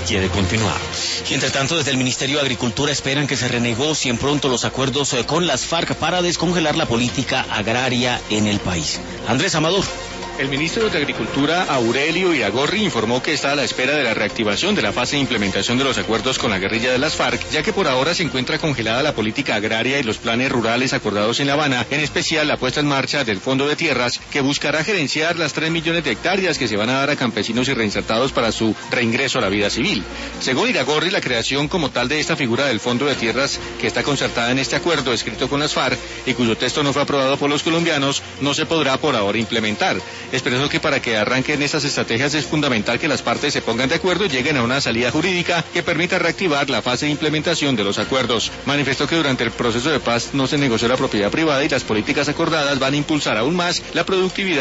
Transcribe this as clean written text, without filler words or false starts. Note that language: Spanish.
quiere continuar. Y entre tanto, desde el Ministerio de Agricultura esperan que se renegocien pronto los acuerdos con las FARC para descongelar la política agraria en el país. Andrés Amador. El ministro de Agricultura, Aurelio Iragorri, informó que está a la espera de la reactivación de la fase de implementación de los acuerdos con la guerrilla de las FARC, ya que por ahora se encuentra congelada la política agraria y los planes rurales acordados en La Habana, en especial la puesta en marcha del Fondo de Tierras, que buscará gerenciar las 3 millones de hectáreas que se van a dar a campesinos y reinsertados para su reingreso a la vida civil. Según Iragorri, la creación como tal de esta figura del Fondo de Tierras, que está concertada en este acuerdo escrito con las FARC y cuyo texto no fue aprobado por los colombianos, no se podrá por ahora implementar. Expresó que para que arranquen estas estrategias es fundamental que las partes se pongan de acuerdo y lleguen a una salida jurídica que permita reactivar la fase de implementación de los acuerdos. Manifestó que durante el proceso de paz no se negoció la propiedad privada y las políticas acordadas van a impulsar aún más la productividad